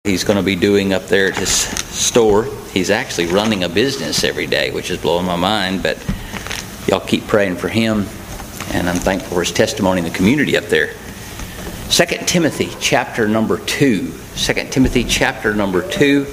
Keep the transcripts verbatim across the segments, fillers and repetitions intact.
He's going to be doing up there at his store. He's actually running a business every day, which is blowing my mind, but y'all keep praying for him, and I'm thankful for his testimony in the community up there. Second Timothy chapter number two. Second Timothy chapter number two.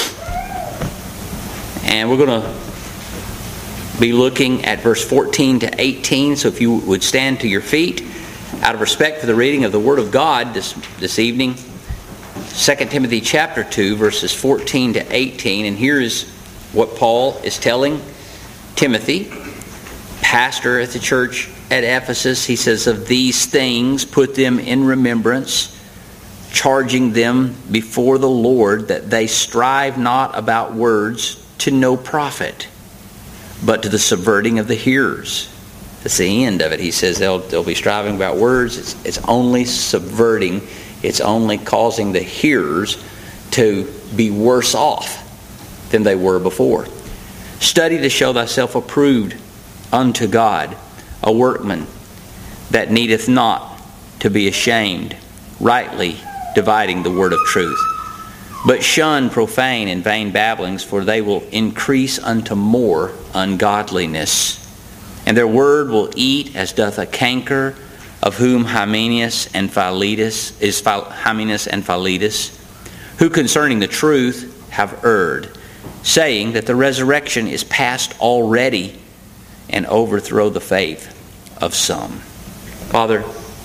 And we're going to be looking at verse fourteen to eighteen. So if you would stand to your feet, out of respect for the reading of the Word of God this, this evening. Second Timothy chapter two, verses fourteen to eighteen. And here is what Paul is telling Timothy, pastor at the church at Ephesus. He says, "Of these things put them in remembrance, charging them before the Lord that they strive not about words to no profit, but to the subverting of the hearers." That's the end of it. He says they'll, they'll be striving about words. It's, it's only subverting. It's only causing the hearers to be worse off than they were before. "Study to show thyself approved unto God, a workman that needeth not to be ashamed, rightly dividing the word of truth. But shun profane and vain babblings, for they will increase unto more ungodliness. And their word will eat as doth a canker, of whom Hymenaeus and Philetus is Hymenaeus and Philetus, who concerning the truth have erred, saying that the resurrection is past already, and overthrow the faith of some." Father,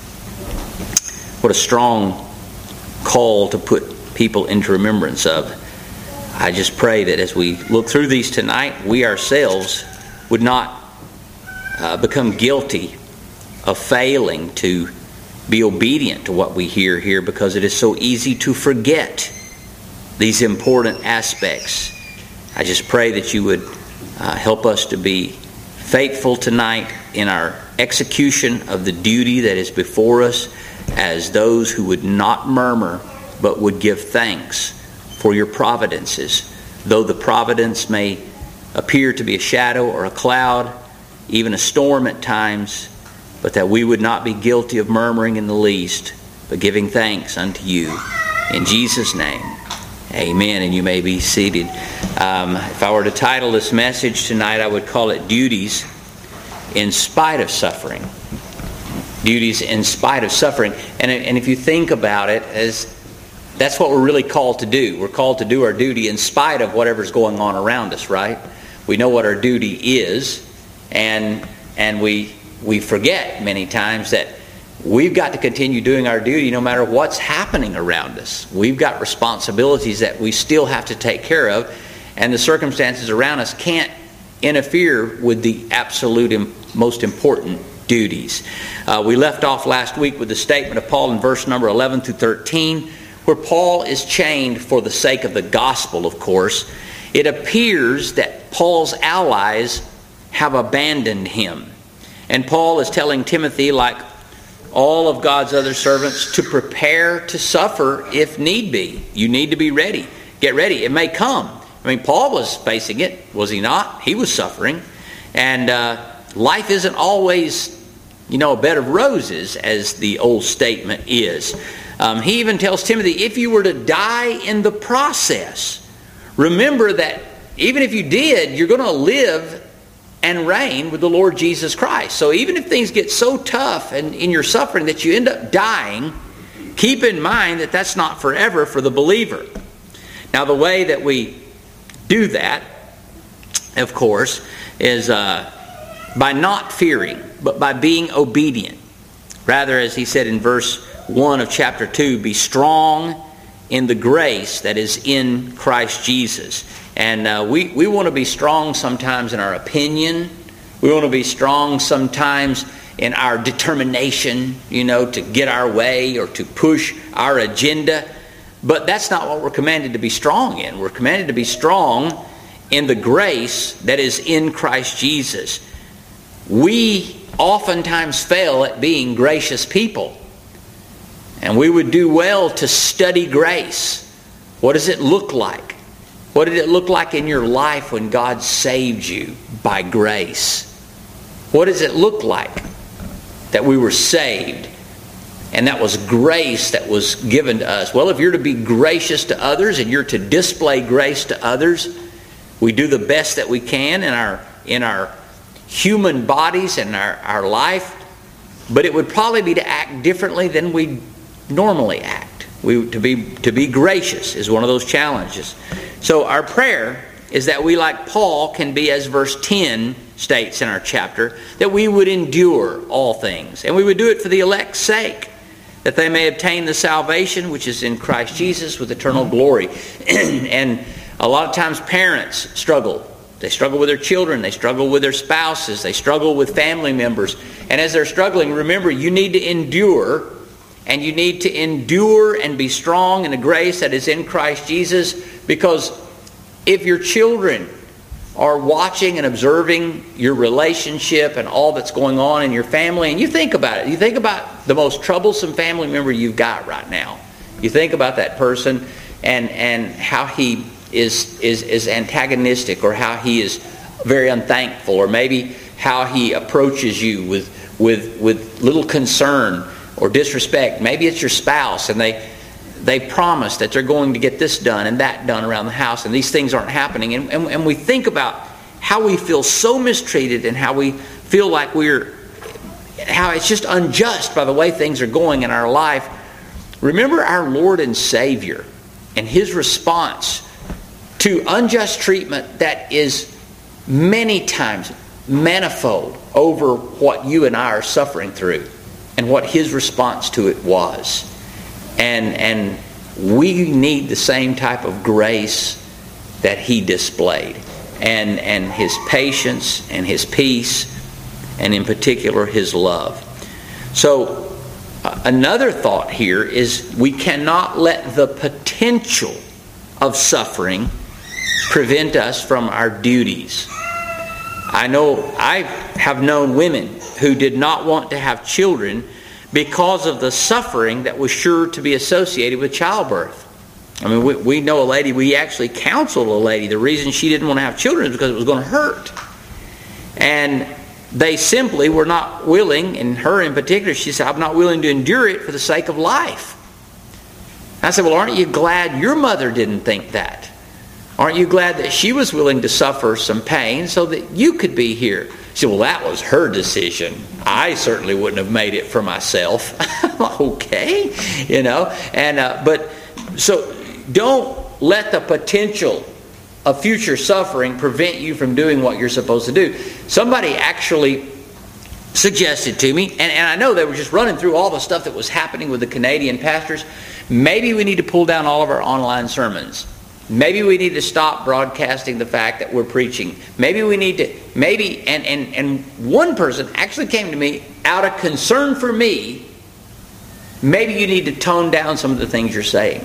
what a strong call to put people into remembrance of. I just pray that as we look through these tonight, we ourselves would not uh, become guilty of failing to be obedient to what we hear here, because it is so easy to forget these important aspects. I just pray that you would uh, help us to be faithful tonight in our execution of the duty that is before us, as those who would not murmur but would give thanks for your providences. Though the providence may appear to be a shadow or a cloud, even a storm at times, but that we would not be guilty of murmuring in the least, but giving thanks unto you. In Jesus' name, amen. And you may be seated. Um, if I were to title this message tonight, I would call it Duties in Spite of Suffering. Duties in spite of suffering. And, and if you think about it, as that's what we're really called to do. We're called to do our duty in spite of whatever's going on around us, right? We know what our duty is, and and we we forget many times that we've got to continue doing our duty no matter what's happening around us. We've got responsibilities that we still have to take care of, and the circumstances around us can't interfere with the absolute im- most important duties. Uh, we left off last week with the statement of Paul in verse number eleven through thirteen, where Paul is chained for the sake of the gospel, of course. It appears that Paul's allies have abandoned him. And Paul is telling Timothy, like all of God's other servants, to prepare to suffer if need be. You need to be ready. Get ready. It may come. I mean, Paul was facing it, was he not? He was suffering. And uh, life isn't always, you know, a bed of roses, as the old statement is. Um, he even tells Timothy, if you were to die in the process, remember that even if you did, you're going to live and reign with the Lord Jesus Christ. So even if things get so tough and in your suffering that you end up dying, keep in mind that that's not forever for the believer. Now, the way that we do that, of course, is uh, by not fearing, but by being obedient. Rather, as he said in verse one of chapter two, be strong in the grace that is in Christ Jesus. And uh, we, we want to be strong sometimes in our opinion. We want to be strong sometimes in our determination, you know, to get our way or to push our agenda. But that's not what we're commanded to be strong in. We're commanded to be strong in the grace that is in Christ Jesus. We oftentimes fail at being gracious people. And we would do well to study grace. What does it look like? What did it look like in your life when God saved you by grace? What does it look like that we were saved? And that was grace that was given to us. Well, if you're to be gracious to others and you're to display grace to others, we do the best that we can in our in our human bodies and our, our life. But it would probably be to act differently than we normally act. We, to be to be gracious is one of those challenges. So our prayer is that we, like Paul, can be, as verse ten states in our chapter, that we would endure all things. And we would do it for the elect's sake, that they may obtain the salvation which is in Christ Jesus with eternal glory. And a lot of times parents struggle. They struggle with their children. They struggle with their spouses. They struggle with family members. And as they're struggling, remember, you need to endure. And you need to endure and be strong in the grace that is in Christ Jesus. Because if your children are watching and observing your relationship and all that's going on in your family, and you think about it. You think about the most troublesome family member you've got right now. You think about that person and, and how he is, is, is antagonistic, or how he is very unthankful, or maybe how he approaches you with, with, with little concern or disrespect. Maybe it's your spouse, and they they promise that they're going to get this done and that done around the house, and these things aren't happening. And, and, and we think about how we feel so mistreated, and how we feel like we're, how it's just unjust by the way things are going in our life. Remember our Lord and Savior and His response to unjust treatment that is many times manifold over what you and I are suffering through, and what His response to it was. And and we need the same type of grace that He displayed, and and His patience and His peace, and in particular His love. So uh, another thought here is we cannot let the potential of suffering prevent us from our duties. I know I have known women who did not want to have children because of the suffering that was sure to be associated with childbirth. I mean, we, we know a lady, we actually counseled a lady. The reason she didn't want to have children is because it was going to hurt. And they simply were not willing, and her in particular, she said, I'm not willing to endure it for the sake of life. I said, well, aren't you glad your mother didn't think that? Aren't you glad that she was willing to suffer some pain so that you could be here? She said, well, that was her decision. I certainly wouldn't have made it for myself. Okay, you know. And uh, but so don't let the potential of future suffering prevent you from doing what you're supposed to do. Somebody actually suggested to me, and, and I know they were just running through all the stuff that was happening with the Canadian pastors. Maybe we need to pull down all of our online sermons. Maybe we need to stop broadcasting the fact that we're preaching. Maybe we need to, maybe, and, and, and one person actually came to me out of concern for me, maybe you need to tone down some of the things you're saying.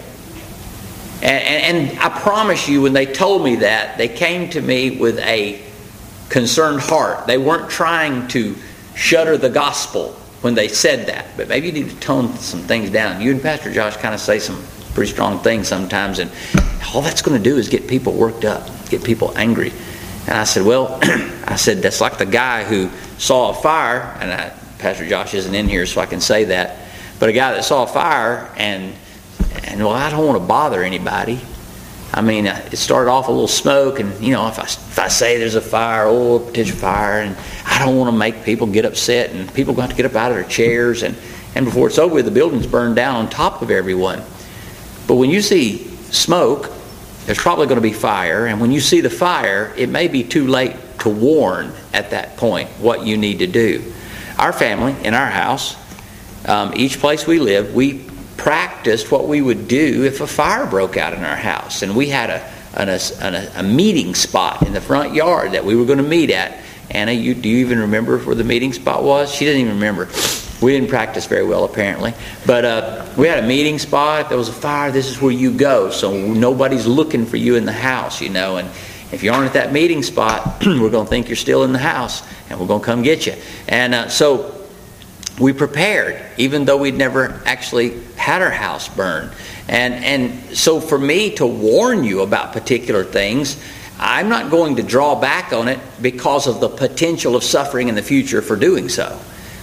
And, and, and I promise you, when they told me that, they came to me with a concerned heart. They weren't trying to shutter the gospel when they said that, but maybe you need to tone some things down. You and Pastor Josh kind of say some pretty strong things sometimes, and all that's going to do is get people worked up, get people angry. And I said, well, I said, that's like the guy who saw a fire, and I, Pastor Josh isn't in here so I can say that, but a guy that saw a fire and, and well, I don't want to bother anybody. I mean, it started off a little smoke, and, you know, if I, if I say there's a fire, oh, a potential fire, and I don't want to make people get upset, and people going to have to get up out of their chairs, and, and before it's over with, the building's burned down on top of everyone. But when you see smoke, there's probably going to be fire, and when you see the fire, it may be too late to warn at that point what you need to do. Our family, in our house, um, each place we live, we practiced what we would do if a fire broke out in our house. And we had a, an, a, a meeting spot in the front yard that we were going to meet at. Anna, you, do you even remember where the meeting spot was? She didn't even remember. We didn't practice very well, apparently. But uh, we had a meeting spot. If there was a fire, this is where you go. So nobody's looking for you in the house, you know. And if you aren't at that meeting spot, we're going to think you're still in the house, and we're going to come get you. And uh, so we prepared, even though we'd never actually had our house burned. And, and so for me to warn you about particular things, I'm not going to draw back on it because of the potential of suffering in the future for doing so. I, I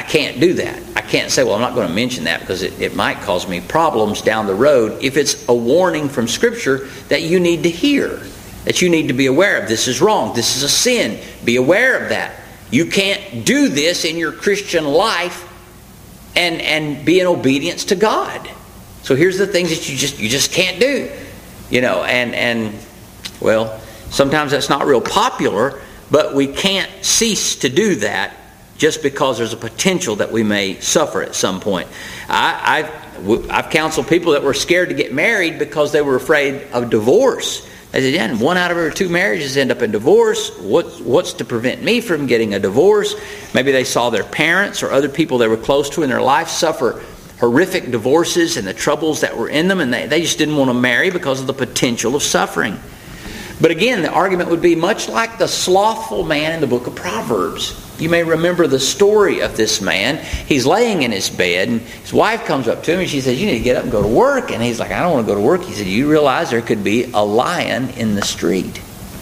can't do that. I can't say, well, I'm not going to mention that because it, it might cause me problems down the road if it's a warning from Scripture that you need to hear, that you need to be aware of. This is wrong. This is a sin. Be aware of that. You can't do this in your Christian life and, and be in obedience to God. So here's the things that you just you just can't do. You know, and, and well, sometimes that's not real popular, but we can't cease to do that just because there's a potential that we may suffer at some point. I, I've, I've counseled people that were scared to get married because they were afraid of divorce. I said, yeah, one out of every two marriages end up in divorce. What, what's to prevent me from getting a divorce? Maybe they saw their parents or other people they were close to in their life suffer horrific divorces and the troubles that were in them, and they, they just didn't want to marry because of the potential of suffering. But again, the argument would be much like the slothful man in the book of Proverbs. You may remember the story of this man. He's laying in his bed, and his wife comes up to him, and she says, you need to get up and go to work. And he's like, I don't want to go to work. He said, you realize there could be a lion in the street.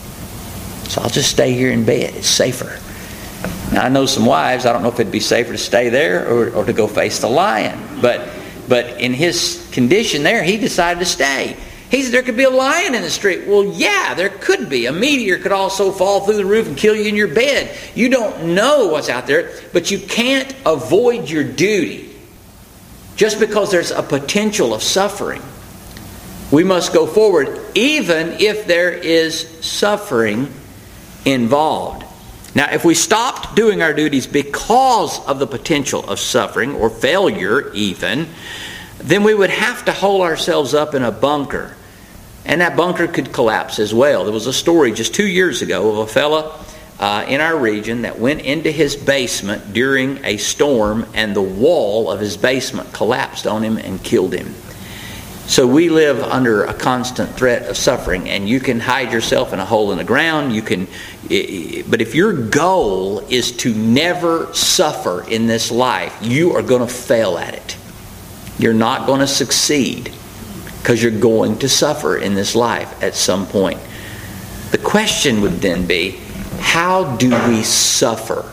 So I'll just stay here in bed. It's safer. Now, I know some wives, I don't know if it'd be safer to stay there or, or to go face the lion. But, but in his condition there, he decided to stay. He said there could be a lion in the street. Well, yeah, there could be. A meteor could also fall through the roof and kill you in your bed. You don't know what's out there, but you can't avoid your duty just because there's a potential of suffering. We must go forward even if there is suffering involved. Now, if we stopped doing our duties because of the potential of suffering or failure even, then we would have to hole ourselves up in a bunker. And that bunker could collapse as well. There was a story just two years ago of a fella uh, in our region that went into his basement during a storm, and the wall of his basement collapsed on him and killed him. So we live under a constant threat of suffering, and you can hide yourself in a hole in the ground. You can, but if your goal is to never suffer in this life, you are going to fail at it. You're not going to succeed because you're going to suffer in this life at some point. The question would then be, how do we suffer?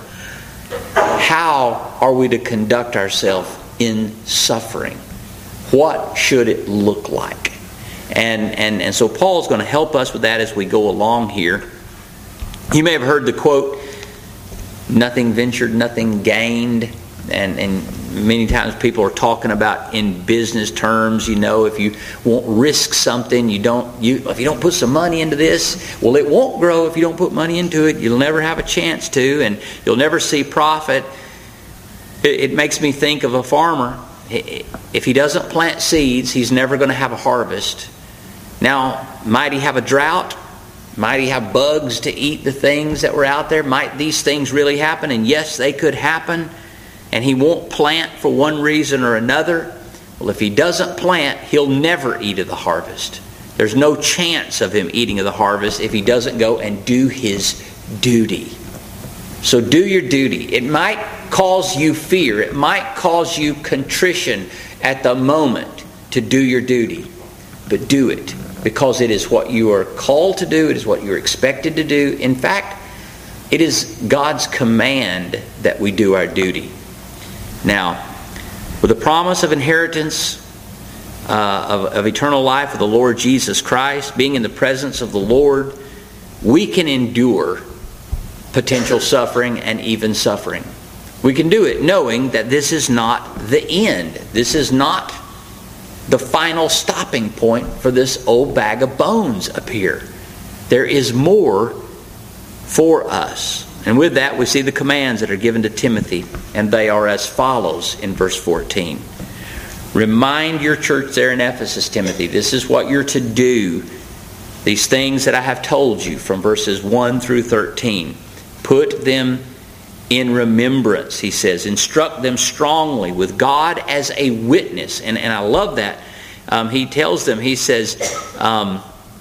How are we to conduct ourselves in suffering? What should it look like? And, and, and so Paul's going to help us with that as we go along here. You may have heard the quote, nothing ventured, nothing gained. And, and many times people are talking about in business terms, you know, if you won't risk something, you don't, you, if you don't put some money into this, well, it won't grow if you don't put money into it. You'll never have a chance to, and you'll never see profit. It, it makes me think of a farmer. If he doesn't plant seeds, he's never going to have a harvest. Now, might he have a drought? Might he have bugs to eat the things that were out there? Might these things really happen? And yes, they could happen. And he won't plant for one reason or another. Well, if he doesn't plant, he'll never eat of the harvest. There's no chance of him eating of the harvest if he doesn't go and do his duty. So do your duty. It might cause you fear. It might cause you contrition at the moment to do your duty. But do it, because it is what you are called to do. It is what you're expected to do. In fact, it is God's command that we do our duty. Now, with the promise of inheritance uh, of, of eternal life of the Lord Jesus Christ, being in the presence of the Lord, we can endure potential suffering and even suffering. We can do it knowing that this is not the end. This is not the final stopping point for this old bag of bones up here. There is more for us. And with that, we see the commands that are given to Timothy, and they are as follows in verse fourteen. Remind your church there in Ephesus, Timothy, this is what you're to do. These things that I have told you from verses one through thirteen. Put them in remembrance, he says. Instruct them strongly with God as a witness. And, and I love that. Um, he tells them, he says, um,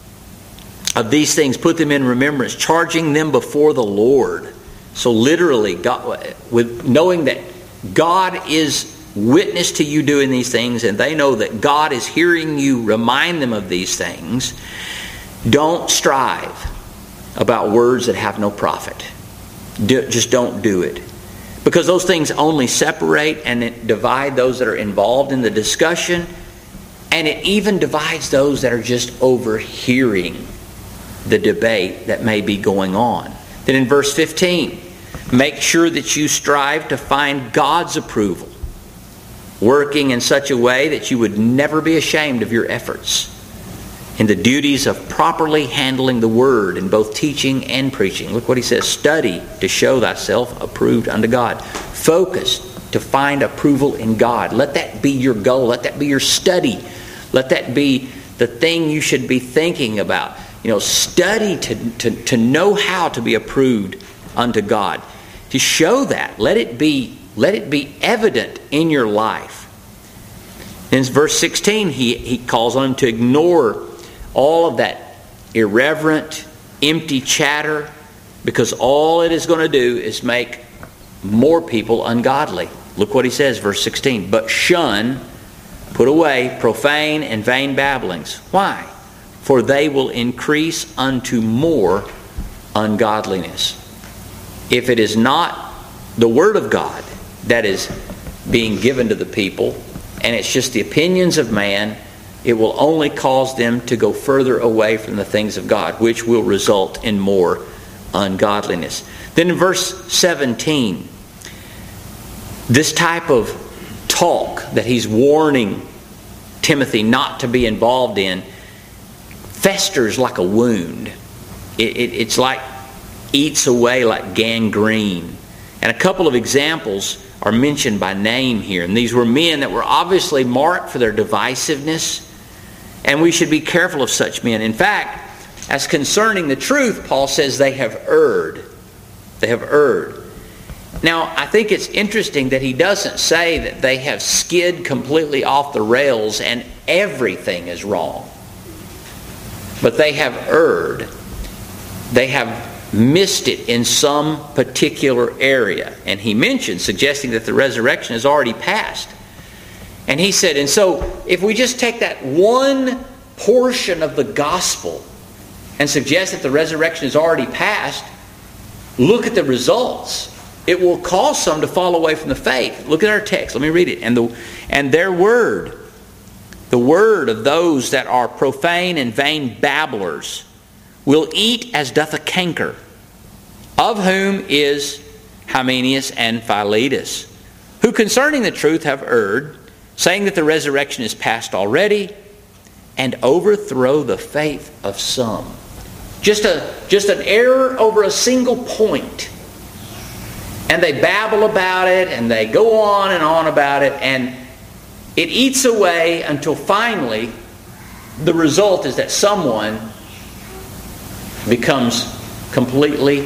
of these things, put them in remembrance, charging them before the Lord. So literally, God, with knowing that God is witness to you doing these things, and they know that God is hearing you remind them of these things, don't strive about words that have no profit. Do, just don't do it. Because those things only separate and divide those that are involved in the discussion, and it even divides those that are just overhearing the debate that may be going on. Then in verse fifteen, make sure that you strive to find God's approval, working in such a way that you would never be ashamed of your efforts in the duties of properly handling the word in both teaching and preaching. Look what he says, study to show thyself approved unto God. Focus to find approval in God. Let that be your goal. Let that be your study. Let that be the thing you should be thinking about. You know, study to, to, to know how to be approved unto God. To show that. Let it be, let it be evident in your life. In verse sixteen, he, he calls on him to ignore all of that irreverent, empty chatter, because all it is going to do is make more people ungodly. Look what he says, verse sixteen. But shun, put away, profane and vain babblings. Why? For they will increase unto more ungodliness. If it is not the Word of God that is being given to the people, and it's just the opinions of man, it will only cause them to go further away from the things of God, which will result in more ungodliness. Then in verse seventeen, this type of talk that he's warning Timothy not to be involved in festers like a wound. It, it, it's like eats away like gangrene. And a couple of examples are mentioned by name here. And these were men that were obviously marked for their divisiveness. And we should be careful of such men. In fact, as concerning the truth, Paul says they have erred. They have erred. Now, I think it's interesting that he doesn't say that they have skid completely off the rails and everything is wrong. But they have erred. They have missed it in some particular area. And he mentioned, suggesting that the resurrection has already passed. And he said, and so if we just take that one portion of the gospel and suggest that the resurrection is already passed, look at the results. It will cause some to fall away from the faith. Look at our text. Let me read it. And the and their word, the word of those that are profane and vain babblers, will eat as doth a canker, of whom is Hymenaeus and Philetus, who concerning the truth have erred, saying that the resurrection is past already, and overthrow the faith of some. Just a just an error over a single point. And they babble about it, and they go on and on about it, and it eats away until finally the result is that someone becomes completely,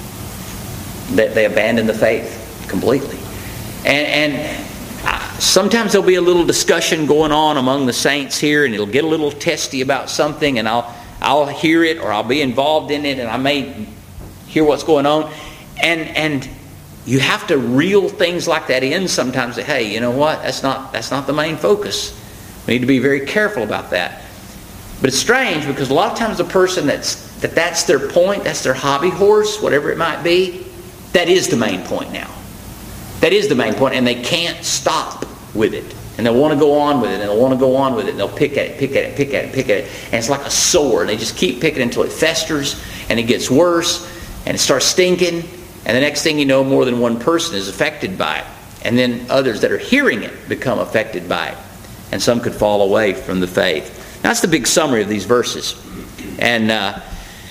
that they abandon the faith completely. And, and sometimes there'll be a little discussion going on among the saints here, and it'll get a little testy about something, and I'll I'll hear it, or I'll be involved in it, and I may hear what's going on. And and you have to reel things like that in sometimes. Say, hey, you know what? That's not that's not the main focus. We need to be very careful about that. But it's strange because a lot of times the person that's that that's their point, that's their hobby horse, whatever it might be, that is the main point now. That is the main point, and they can't stop with it. And they'll want to go on with it, and they'll want to go on with it, and they'll pick at it, pick at it, pick at it, pick at it. And it's like a sore. They just keep picking until it festers, and it gets worse, and it starts stinking. And the next thing you know, more than one person is affected by it. And then others that are hearing it become affected by it. And some could fall away from the faith. Now, that's the big summary of these verses. And uh,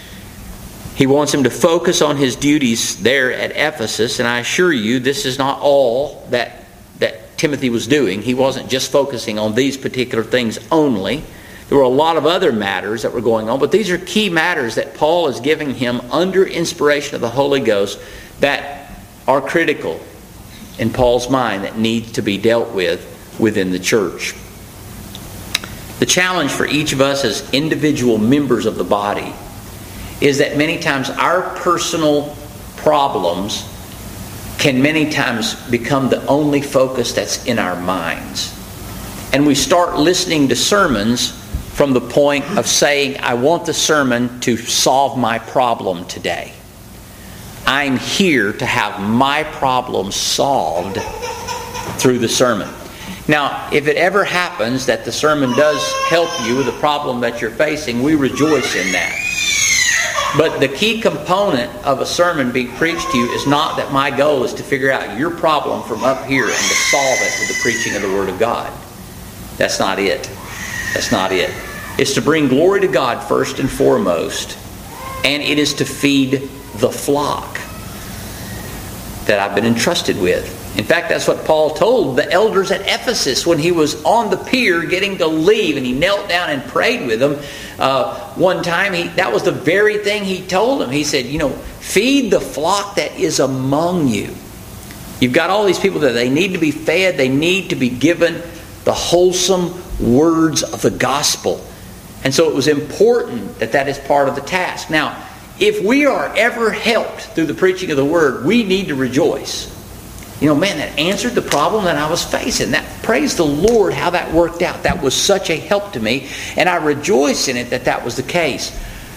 he wants him to focus on his duties there at Ephesus. And I assure you, this is not all that, that Timothy was doing. He wasn't just focusing on these particular things only. There were a lot of other matters that were going on, but these are key matters that Paul is giving him under inspiration of the Holy Ghost that are critical in Paul's mind that need to be dealt with within the church. The challenge for each of us as individual members of the body is that many times our personal problems can many times become the only focus that's in our minds. And we start listening to sermons from the point of saying, I want the sermon to solve my problem today. I'm here to have my problem solved through the sermon. Now, if it ever happens that the sermon does help you with the problem that you're facing, we rejoice in that. But the key component of a sermon being preached to you is not that my goal is to figure out your problem from up here and to solve it with the preaching of the Word of God. That's not it. That's not it. It's to bring glory to God first and foremost, and it is to feed the flock that I've been entrusted with. In fact, that's what Paul told the elders at Ephesus when he was on the pier getting to leave, and he knelt down and prayed with them. Uh, one time, he, that was the very thing he told them. He said, you know, feed the flock that is among you. You've got all these people that they need to be fed. They need to be given the wholesome words of the gospel. And so it was important that that is part of the task. Now, if we are ever helped through the preaching of the Word, we need to rejoice. You know, man, that answered the problem that I was facing. That, praise the Lord how that worked out. That was such a help to me. And I rejoice in it that that was the case.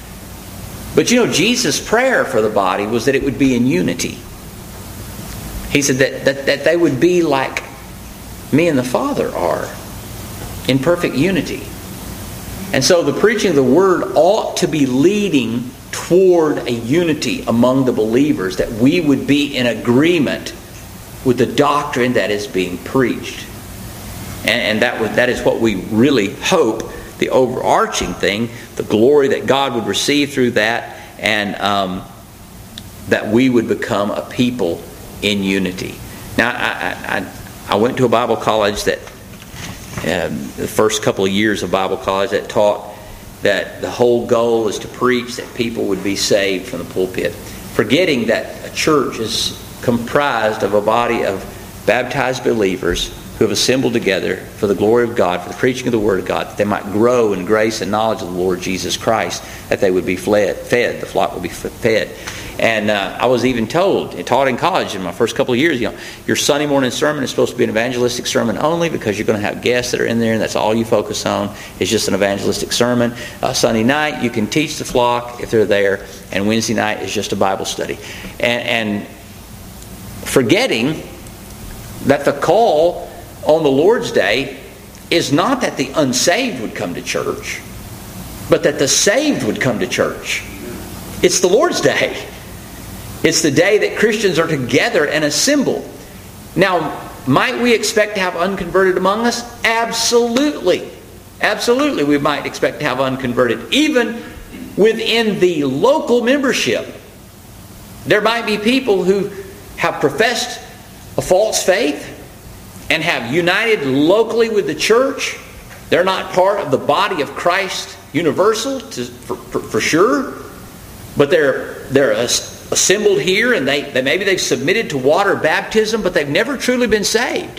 But you know, Jesus' prayer for the body was that it would be in unity. He said that, that, that they would be like me and the Father are, in perfect unity. And so the preaching of the Word ought to be leading toward a unity among the believers, that we would be in agreement with the doctrine that is being preached. And, and that, was, that is what we really hope, the overarching thing, the glory that God would receive through that, and um, that we would become a people in unity. Now, I, I, I went to a Bible college that, um, the first couple of years of Bible college, that taught that the whole goal is to preach that people would be saved from the pulpit, forgetting that a church is comprised of a body of baptized believers who have assembled together for the glory of God, for the preaching of the Word of God, that they might grow in grace and knowledge of the Lord Jesus Christ, that they would be fled, fed, the flock would be fed. And uh, I was even told, taught in college in my first couple of years, you know, your Sunday morning sermon is supposed to be an evangelistic sermon only, because you're going to have guests that are in there, and that's all you focus on. It's just an evangelistic sermon. Uh, Sunday night, you can teach the flock if they're there, and Wednesday night is just a Bible study. And, and forgetting that the call on the Lord's Day is not that the unsaved would come to church, but that the saved would come to church. It's the Lord's Day. It's the day that Christians are together and assembled. Now, might we expect to have unconverted among us? Absolutely. Absolutely, we might expect to have unconverted. Even within the local membership, there might be people who have professed a false faith and have united locally with the church. They're not part of the body of Christ universal, to, for, for, for sure. But they're they're assembled here, and they, they maybe they've submitted to water baptism, but they've never truly been saved.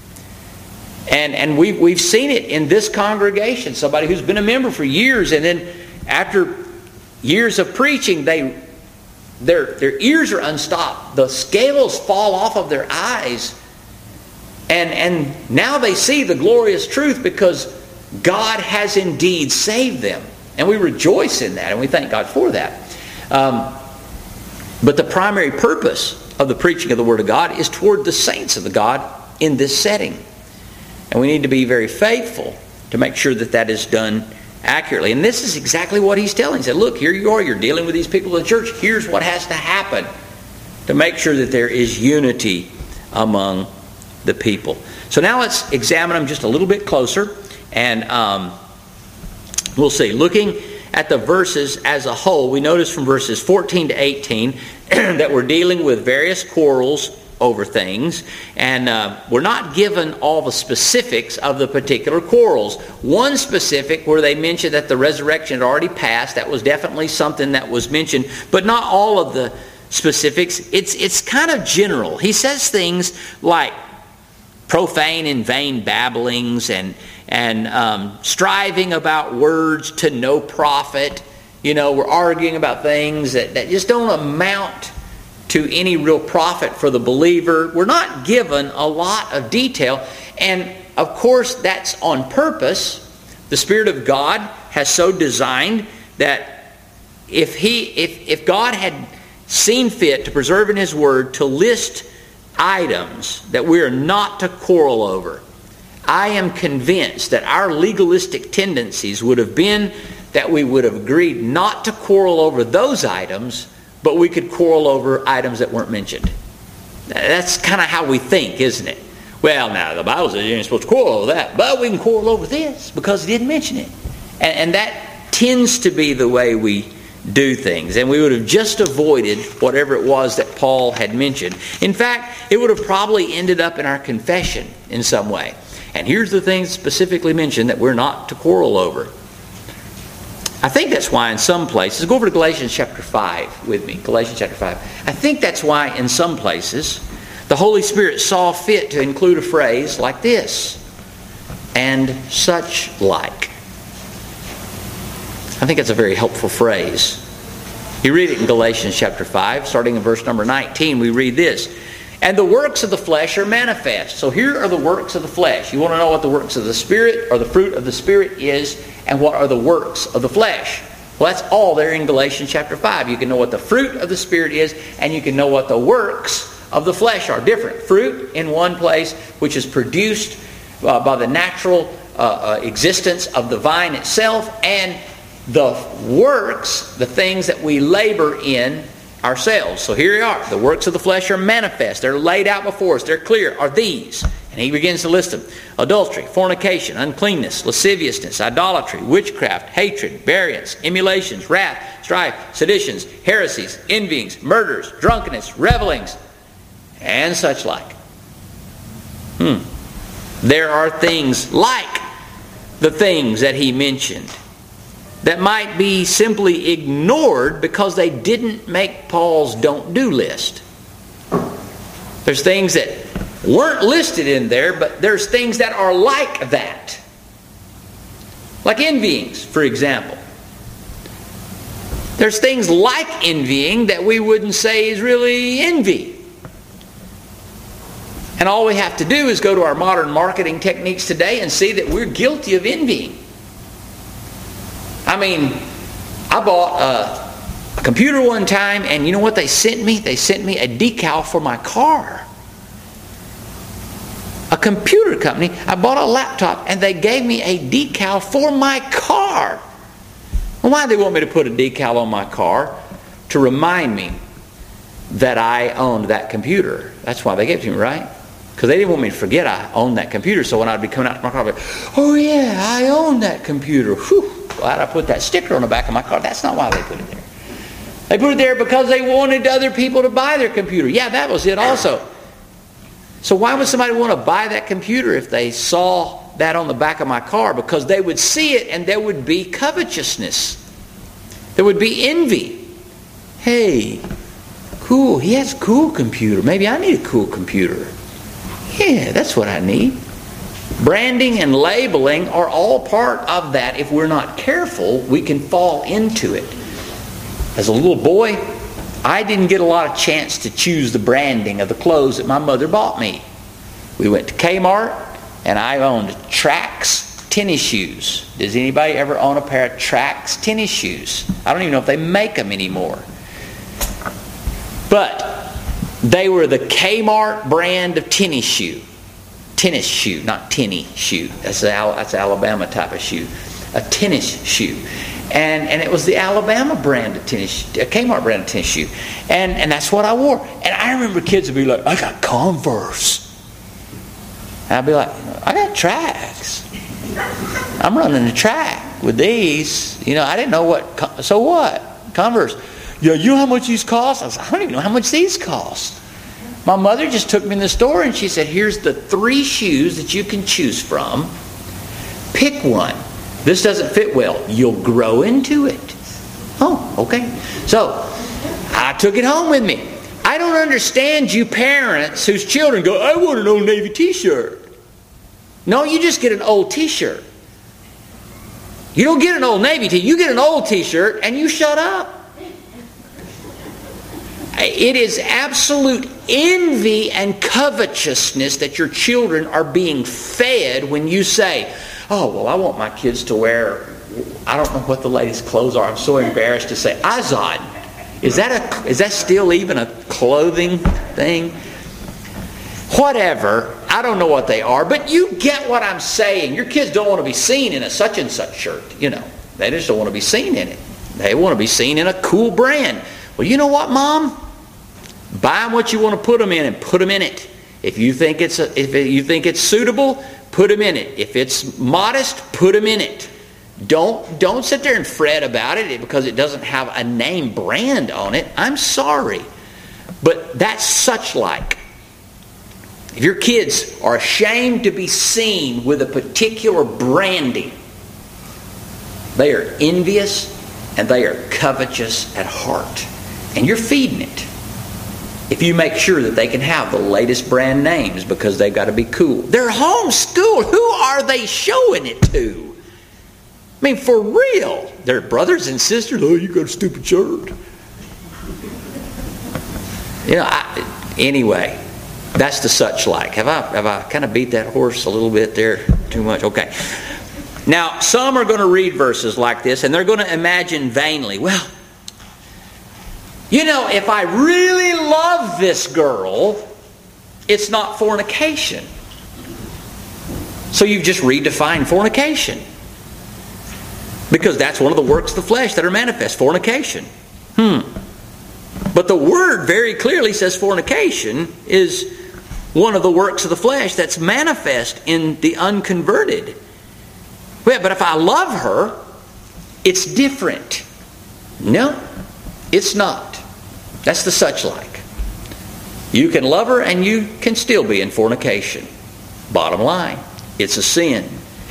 And and we've we've seen it in this congregation. Somebody who's been a member for years, and then after years of preaching, they their their ears are unstopped. The scales fall off of their eyes, and and now they see the glorious truth, because God has indeed saved them, and we rejoice in that, and we thank God for that. Um, but the primary purpose of the preaching of the Word of God is toward the saints of the God in this setting. And we need to be very faithful to make sure that that is done accurately. And this is exactly what he's telling. He said, look, here you are, you're dealing with these people in the church. Here's what has to happen to make sure that there is unity among the people. So now let's examine them just a little bit closer. And um, we'll see. Looking at the verses as a whole, we notice from verses fourteen to eighteen that we're dealing with various quarrels over things, and uh, we're not given all the specifics of the particular quarrels. One specific where they mentioned that the resurrection had already passed, that was definitely something that was mentioned, but not all of the specifics. It's it's kind of general. He says things like profane and vain babblings, and and um, striving about words to no profit. You know, we're arguing about things that, that just don't amount to any real profit for the believer. We're not given a lot of detail. And of course, that's on purpose. The Spirit of God has so designed that if he, if, if God had seen fit to preserve in His Word to list items that we are not to quarrel over. I am convinced that our legalistic tendencies would have been that we would have agreed not to quarrel over those items, but we could quarrel over items that weren't mentioned. That's kind of how we think, isn't it? Well, now, the Bible says you ain't supposed to quarrel over that, but we can quarrel over this because He didn't mention it. And, and that tends to be the way we do things. And we would have just avoided whatever it was that Paul had mentioned. In fact, it would have probably ended up in our confession in some way. And here's the things specifically mentioned that we're not to quarrel over. I think that's why in some places, go over to Galatians chapter five with me, Galatians chapter five. I think that's why in some places the Holy Spirit saw fit to include a phrase like this, and such like. I think that's a very helpful phrase. You read it in Galatians chapter five, starting in verse number nineteen, we read this. And the works of the flesh are manifest. So here are the works of the flesh. You want to know what the works of the Spirit or the fruit of the Spirit is, and what are the works of the flesh? Well, that's all there in Galatians chapter five. You can know what the fruit of the Spirit is, and you can know what the works of the flesh are. Different. Fruit in one place, which is produced uh, by the natural uh, uh, existence of the vine itself, and the works, the things that we labor in ourselves. So here we are. The works of the flesh are manifest. They're laid out before us. They're clear. Are these? And he begins to list them. Adultery, fornication, uncleanness, lasciviousness, idolatry, witchcraft, hatred, variance, emulations, wrath, strife, seditions, heresies, envyings, murders, drunkenness, revelings, and such like. Hmm. There are things like the things that he mentioned that might be simply ignored because they didn't make Paul's don't do list. There's things that weren't listed in there, but there's things that are like that. Like envyings, for example. There's things like envying that we wouldn't say is really envy. And all we have to do is go to our modern marketing techniques today and see that we're guilty of envying. I mean, I bought a, a computer one time, and you know what they sent me? They sent me a decal for my car. A computer company. I bought a laptop, and they gave me a decal for my car. Well, why do they want me to put a decal on my car? To remind me that I owned that computer. That's why they gave it to me, right? Because they didn't want me to forget I owned that computer. So when I'd be coming out to my car, I'd be like, oh yeah, I own that computer. Whew. Glad I put that sticker on the back of my car. That's not why they put it there. They put it there because they wanted other people to buy their computer. Yeah, that was it also. So why would somebody want to buy that computer if they saw that on the back of my car? Because they would see it and there would be covetousness. There would be envy. Hey, cool. He has a cool computer. Maybe I need a cool computer. Yeah, that's what I need. Branding and labeling are all part of that. If we're not careful, we can fall into it. As a little boy, I didn't get a lot of chance to choose the branding of the clothes that my mother bought me. We went to Kmart, and I owned Trax tennis shoes. Does anybody ever own a pair of Trax tennis shoes? I don't even know if they make them anymore. But they were the Kmart brand of tennis shoe. Tennis shoe, not tenny shoe. That's an that's Alabama type of shoe. A tennis shoe. And and it was the Alabama brand of tennis, a Kmart brand of tennis shoe. And and that's what I wore. And I remember kids would be like, I got Converse. And I'd be like, I got Trax. I'm running the track with these. You know, I didn't know what, so what? Converse. Yeah, you know how much these cost? I was like, I don't even know how much these cost. My mother just took me in the store and she said, here's the three shoes that you can choose from. Pick one. This doesn't fit well. You'll grow into it. Oh, okay. So, I took it home with me. I don't understand you parents whose children go, I want an Old Navy t-shirt. No, you just get an old t-shirt. You don't get an Old Navy t-shirt. You get an old t-shirt and you shut up. It is absolute envy and covetousness that your children are being fed when you say, oh, well, I want my kids to wear, I don't know what the latest clothes are. I'm so embarrassed to say, Izod. Is that a is that still even a clothing thing? Whatever. I don't know what they are, but you get what I'm saying. Your kids don't want to be seen in a such and such shirt, you know. They just don't want to be seen in it. They want to be seen in a cool brand. Well, you know what, Mom? Buy them what you want to put them in and put them in it. If you think it's a, if you think it's suitable, put them in it. If it's modest, put them in it. Don't don't sit there and fret about it because it doesn't have a name brand on it. I'm sorry, but that's such like. If your kids are ashamed to be seen with a particular branding, they are envious and they are covetous at heart. And you're feeding it. If you make sure that they can have the latest brand names because they've got to be cool. They're homeschooled. Who are they showing it to? I mean, for real. They're brothers and sisters. Oh, you got a stupid shirt. You know, I, anyway, that's the such like. Have I, have I kind of beat that horse a little bit there too much? Okay. Now, some are going to read verses like this and they're going to imagine vainly, well, you know, if I really love this girl, it's not fornication. So you've just redefined fornication. Because that's one of the works of the flesh that are manifest, fornication. Hmm. But the Word very clearly says fornication is one of the works of the flesh that's manifest in the unconverted. Well, but if I love her, it's different. No, it's not. That's the such like. You can love her and you can still be in fornication. Bottom line, it's a sin.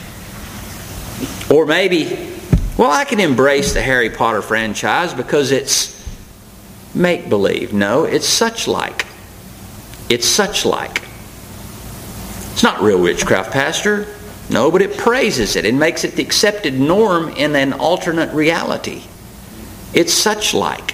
Or maybe, well, I can embrace the Harry Potter franchise because it's make-believe. No, it's such like. It's such like. It's not real witchcraft, Pastor. No, but it praises it and makes it the accepted norm in an alternate reality. It's such like.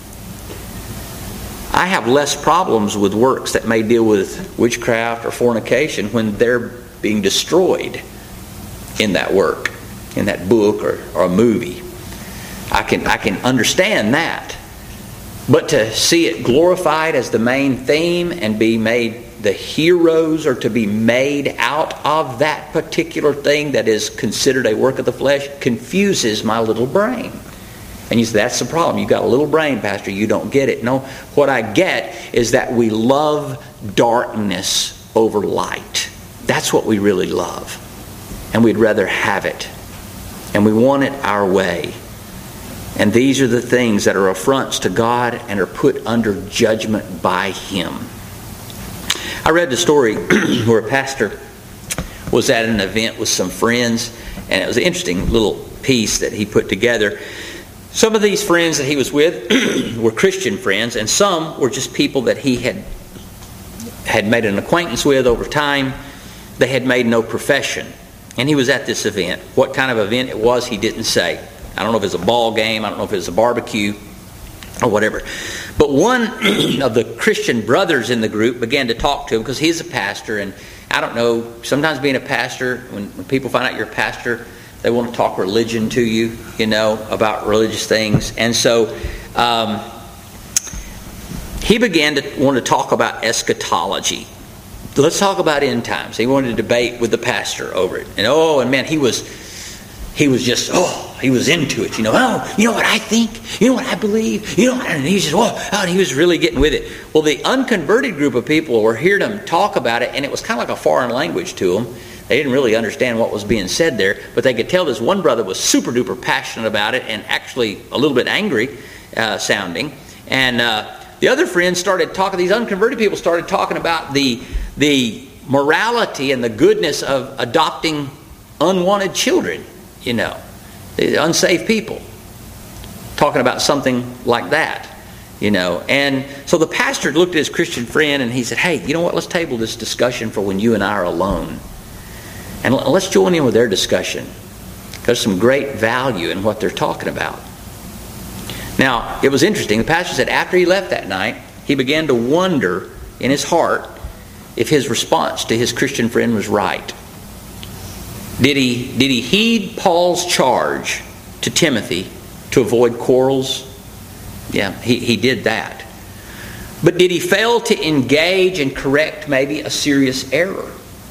I have less problems with works that may deal with witchcraft or fornication when they're being destroyed in that work, in that book or, or a movie. I can I can understand that. But to see it glorified as the main theme and be made the heroes or to be made out of that particular thing that is considered a work of the flesh confuses my little brain. And you say, that's the problem. You've got a little brain, Pastor. You don't get it. No, what I get is that we love darkness over light. That's what we really love. And we'd rather have it. And we want it our way. And these are the things that are affronts to God and are put under judgment by Him. I read the story where a pastor was at an event with some friends, and it was an interesting little piece that he put together. Some of these friends that he was with were Christian friends, and some were just people that he had had made an acquaintance with over time. They had made no profession. And he was at this event. What kind of event it was, he didn't say. I don't know if it was a ball game, I don't know if it was a barbecue, or whatever. But one of the Christian brothers in the group began to talk to him because he's a pastor, and I don't know, sometimes being a pastor, when, when people find out you're a pastor, they want to talk religion to you, you know, about religious things. And so um, he began to want to talk about eschatology. Let's talk about end times. He wanted to debate with the pastor over it. And oh, and man, he was he was just, oh, he was into it. You know, oh, you know what I think? You know what I believe? You know what? And he just, oh, oh, and he was really getting with it. Well, the unconverted group of people were hearing him talk about it, and it was kind of like a foreign language to them. They didn't really understand what was being said there, but they could tell this one brother was super duper passionate about it and actually a little bit angry uh, sounding. And uh, the other friends started talking, these unconverted people started talking about the, the morality and the goodness of adopting unwanted children, you know, the unsaved people. Talking about something like that, you know. And so the pastor looked at his Christian friend and he said, hey, you know what, let's table this discussion for when you and I are alone. And let's join in with their discussion. There's some great value in what they're talking about. Now, it was interesting. The pastor said after he left that night, he began to wonder in his heart if his response to his Christian friend was right. Did he, did he heed Paul's charge to Timothy to avoid quarrels? Yeah, he, he did that. But did he fail to engage and correct maybe a serious error?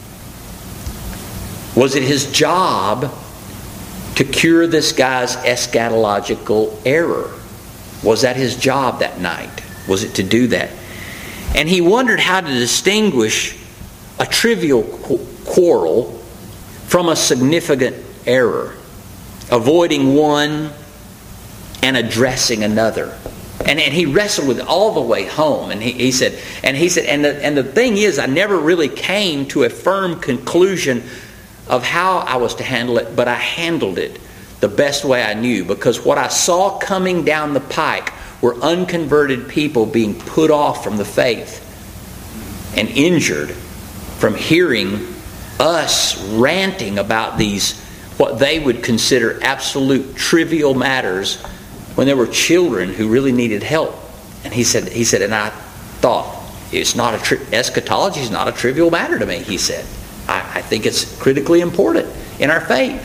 Was it his job to cure this guy's eschatological error? Was that his job that night? Was it to do that? And he wondered how to distinguish a trivial quarrel from a significant error, avoiding one and addressing another. And, and he wrestled with it all the way home. And he, he said, and he said, and the, and the thing is, I never really came to a firm conclusion of how I was to handle it, but I handled it the best way I knew, because what I saw coming down the pike were unconverted people being put off from the faith and injured from hearing us ranting about these, what they would consider absolute trivial matters, when there were children who really needed help. And he said, he said, and I thought, it's not a tri- eschatology is not a trivial matter to me, he said. I, I think it's critically important in our faith.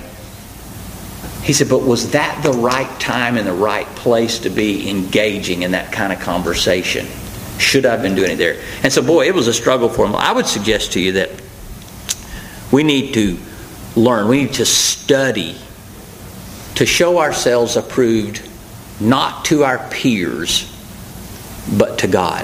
He said, but was that the right time and the right place to be engaging in that kind of conversation? Should I have been doing it there? And so, boy, it was a struggle for him. I would suggest to you that we need to learn, we need to study to show ourselves approved, not to our peers, but to God.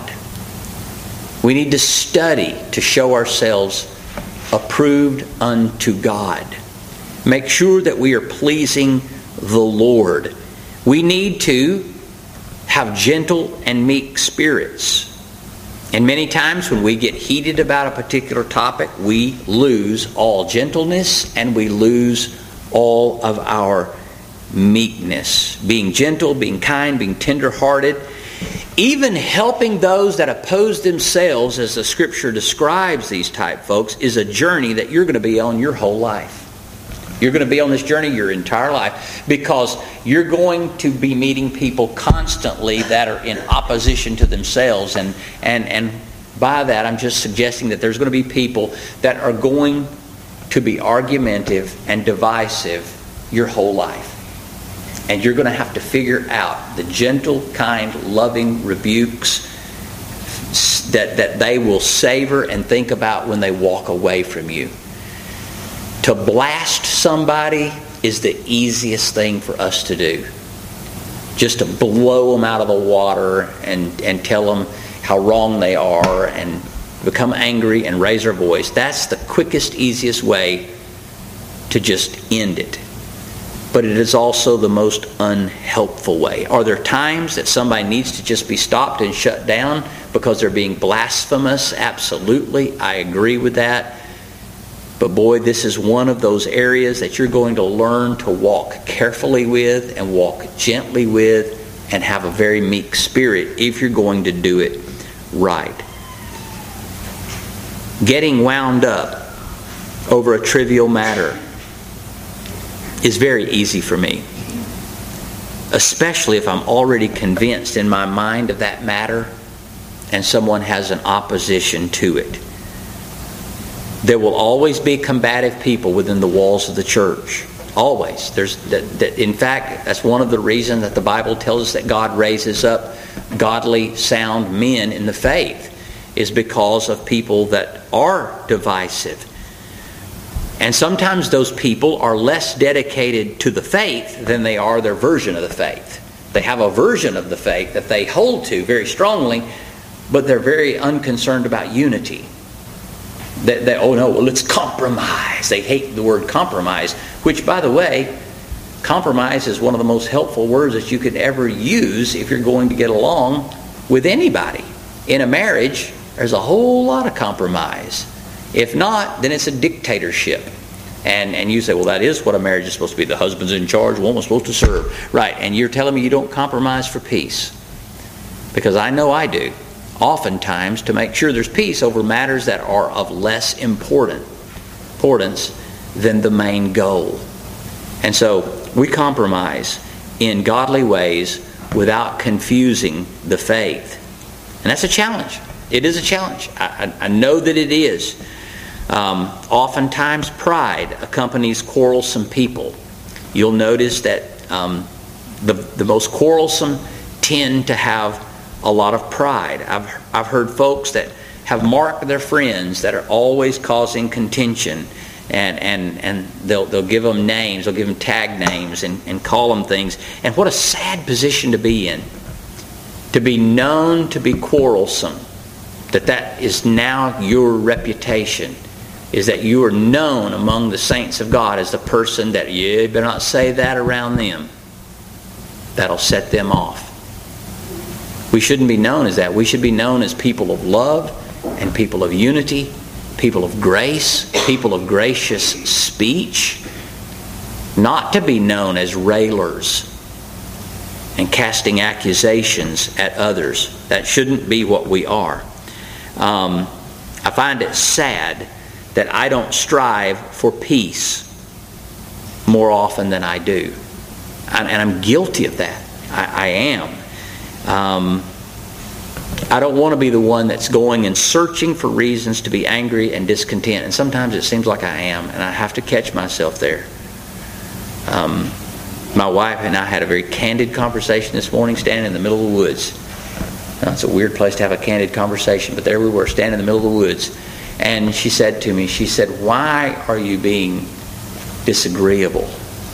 We need to study to show ourselves approved unto God. Make sure that we are pleasing the Lord. We need to have gentle and meek spirits. And many times when we get heated about a particular topic, we lose all gentleness and we lose all of our meekness. Being gentle, being kind, being tender-hearted, even helping those that oppose themselves, as the Scripture describes these type folks, is a journey that you're going to be on your whole life. You're going to be on this journey your entire life, because you're going to be meeting people constantly that are in opposition to themselves. And, and, and by that, I'm just suggesting that there's going to be people that are going to be argumentative and divisive your whole life. And you're going to have to figure out the gentle, kind, loving rebukes that, that they will savor and think about when they walk away from you. To blast somebody is the easiest thing for us to do. Just to blow them out of the water and, and tell them how wrong they are and become angry and raise our voice. That's the quickest, easiest way to just end it. But it is also the most unhelpful way. Are there times that somebody needs to just be stopped and shut down because they're being blasphemous? Absolutely, I agree with that. But boy, this is one of those areas that you're going to learn to walk carefully with and walk gently with and have a very meek spirit if you're going to do it right. Getting wound up over a trivial matter is very easy for me, especially if I'm already convinced in my mind of that matter and someone has an opposition to it. There will always be combative people within the walls of the church. Always. There's that, that, in fact, that's one of the reasons that the Bible tells us that God raises up godly, sound men in the faith, is because of people that are divisive. And sometimes those people are less dedicated to the faith than they are their version of the faith. They have a version of the faith that they hold to very strongly, but they're very unconcerned about unity. They, they, oh no, well, let's compromise. They hate the word compromise, which, by the way, compromise is one of the most helpful words that you could ever use if you're going to get along with anybody. In a marriage, there's a whole lot of compromise. If not, then it's a dictatorship. And and you say, well, that is what a marriage is supposed to be. The husband's in charge, woman's supposed to serve. Right, and you're telling me you don't compromise for peace. Because I know I do. Oftentimes, to make sure there's peace over matters that are of less important, importance than the main goal. And so, we compromise in godly ways without confusing the faith. And that's a challenge. It is a challenge. I, I, I know that it is. Um, oftentimes pride accompanies quarrelsome people. You'll notice that um, the, the most quarrelsome tend to have a lot of pride. I've, I've heard folks that have marked their friends that are always causing contention, and, and, and they'll, they'll give them names, they'll give them tag names and, and call them things. And what a sad position to be in. To be known to be quarrelsome. That that is now your reputation. Is that you are known among the saints of God as the person that, yeah, you better not say that around them. That'll set them off. We shouldn't be known as that. We should be known as people of love and people of unity, people of grace, people of gracious speech. Not to be known as railers and casting accusations at others. That shouldn't be what we are. Um, I find it sad that I don't strive for peace more often than I do. And, and I'm guilty of that. I, I am. Um, I don't want to be the one that's going and searching for reasons to be angry and discontent. And sometimes it seems like I am, and I have to catch myself there. Um, my wife and I had a very candid conversation this morning standing in the middle of the woods. Now, it's a weird place to have a candid conversation, but there we were standing in the middle of the woods. And she said to me, she said, "Why are you being disagreeable?"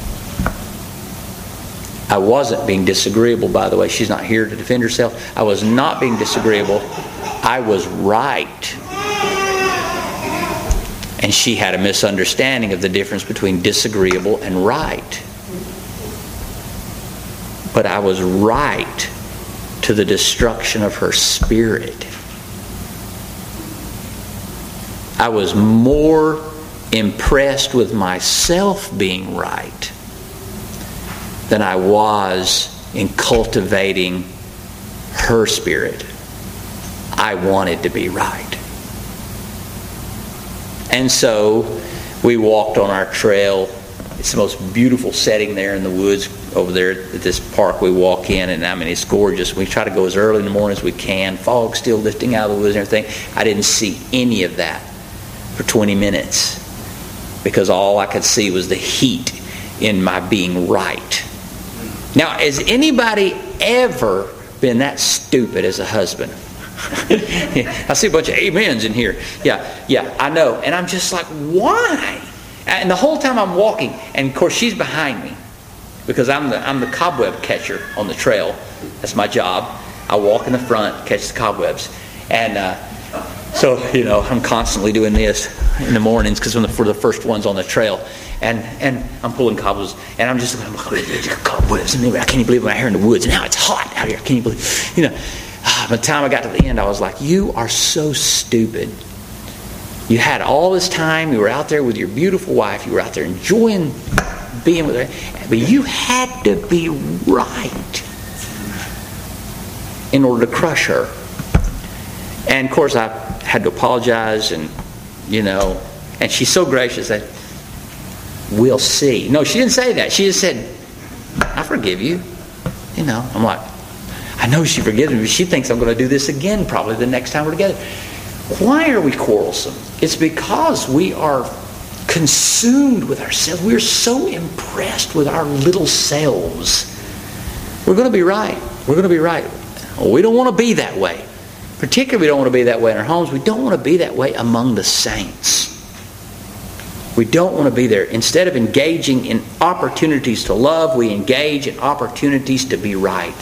I wasn't being disagreeable, by the way. She's not here to defend herself. I was not being disagreeable. I was right. And she had a misunderstanding of the difference between disagreeable and right. But I was right to the destruction of her spirit. I was more impressed with myself being right than I was in cultivating her spirit. I wanted to be right. And so we walked on our trail. It's the most beautiful setting there in the woods over there at this park we walk in, and I mean it's gorgeous. We try to go as early in the morning as we can. Fog still lifting out of the woods and everything. I didn't see any of that for twenty minutes because all I could see was the heat in my being right. Now, has anybody ever been that stupid as a husband? I see a bunch of amens in here. Yeah, yeah, I know. And I'm just like, why? And the whole time I'm walking, and of course she's behind me because I'm the I'm the cobweb catcher on the trail. That's my job. I walk in the front, catch the cobwebs. And uh, so, you know, I'm constantly doing this in the mornings because I'm the, for the first ones on the trail. And and I'm pulling cobwebs, and I'm just looking, cobwebs. And I can't even believe I'm out here in the woods. And now it's hot out here. Can you believe? You know, by the time I got to the end, I was like, you are so stupid. You had all this time. You were out there with your beautiful wife. You were out there enjoying being with her. But you had to be right in order to crush her. And, of course, I had to apologize, and, you know, and she's so gracious that we'll see. No, she didn't say that. She just said, I forgive you. You know, I'm like, I know she forgives me, but she thinks I'm going to do this again probably the next time we're together. Why are we quarrelsome? It's because we are consumed with ourselves. We're so impressed with our little selves. We're going to be right. We're going to be right. Well, we don't want to be that way. Particularly, we don't want to be that way in our homes. We don't want to be that way among the saints. We don't want to be there. Instead of engaging in opportunities to love, we engage in opportunities to be right.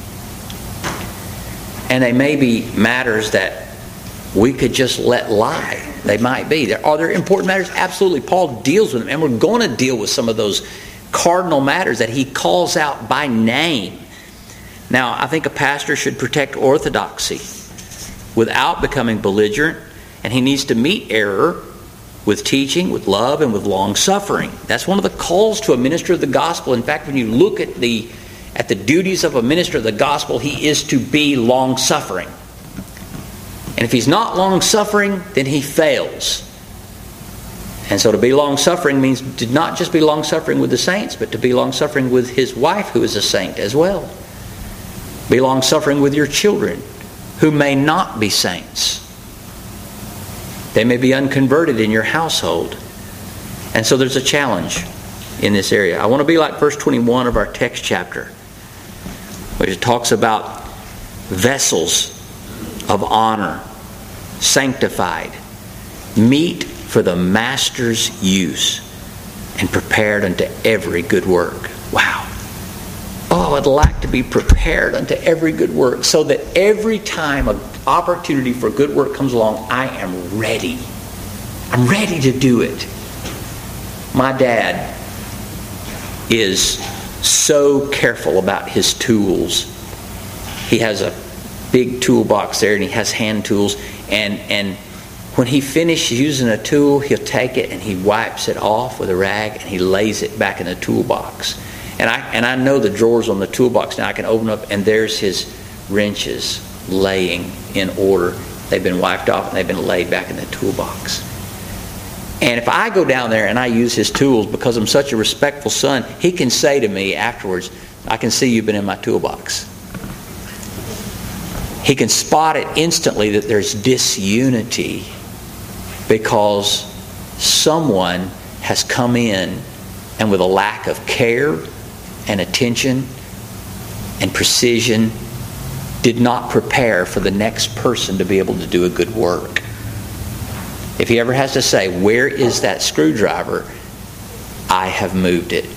And they may be matters that we could just let lie. They might be. There are there important matters? Absolutely. Paul deals with them. And we're going to deal with some of those cardinal matters that he calls out by name. Now, I think a pastor should protect orthodoxy without becoming belligerent. And he needs to meet error with teaching, with love, and with long-suffering. That's one of the calls to a minister of the gospel. In fact, when you look at the at the duties of a minister of the gospel, he is to be long-suffering. And if he's not long-suffering, then he fails. And so to be long-suffering means to not just be long-suffering with the saints, but to be long-suffering with his wife, who is a saint as well. Be long-suffering with your children, who may not be saints. They may be unconverted in your household. And so there's a challenge in this area. I want to be like verse twenty-one of our text chapter. which it talks about vessels of honor, sanctified, meet for the master's use, and prepared unto every good work. Wow. Oh, I'd like to be prepared unto every good work, so that every time an opportunity for good work comes along, I am ready. I'm ready to do it. My dad is so careful about his tools. He has a big toolbox there, and he has hand tools. And, and when he finishes using a tool, he'll take it and he wipes it off with a rag and he lays it back in the toolbox. And I and I know the drawers on the toolbox now. I can open up and there's his wrenches laying in order. They've been wiped off and they've been laid back in the toolbox. And if I go down there and I use his tools, because I'm such a respectful son, he can say to me afterwards, I can see you've been in my toolbox. He can spot it instantly that there's disunity because someone has come in and with a lack of care and attention and precision did not prepare for the next person to be able to do a good work. If he ever has to say, where is that screwdriver? I have moved it.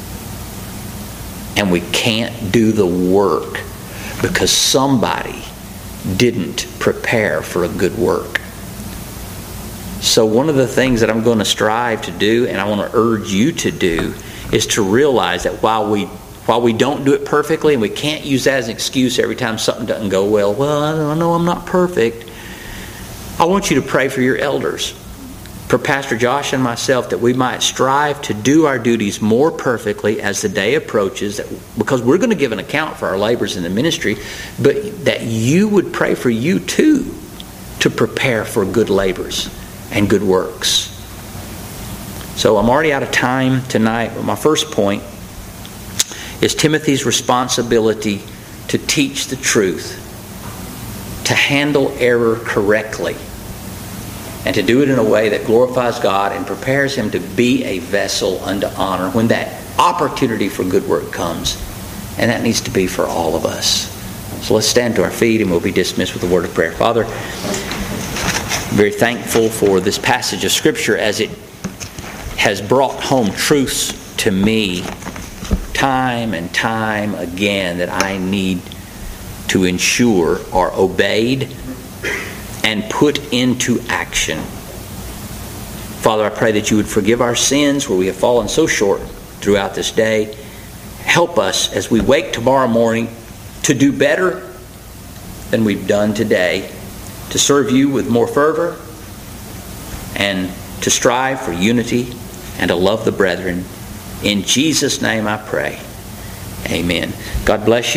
And we can't do the work because somebody didn't prepare for a good work. So one of the things that I'm going to strive to do, and I want to urge you to do, is to realize that while we while we don't do it perfectly, and we can't use that as an excuse every time something doesn't go well, well, I know I'm not perfect. I want you to pray for your elders, for Pastor Josh and myself, that we might strive to do our duties more perfectly as the day approaches, that, because we're going to give an account for our labors in the ministry, but that you would pray for you too to prepare for good labors and good works. So I'm already out of time tonight, but my first point is Timothy's responsibility to teach the truth, to handle error correctly, and to do it in a way that glorifies God and prepares him to be a vessel unto honor when that opportunity for good work comes. And that needs to be for all of us. So let's stand to our feet and we'll be dismissed with a word of prayer. Father, I'm very thankful for this passage of Scripture as it has brought home truths to me time and time again that I need to ensure are obeyed and put into action. Father, I pray that you would forgive our sins where we have fallen so short throughout this day. Help us as we wake tomorrow morning to do better than we've done today, to serve you with more fervor, and to strive for unity and to love the brethren. In Jesus' name I pray. Amen. God bless you.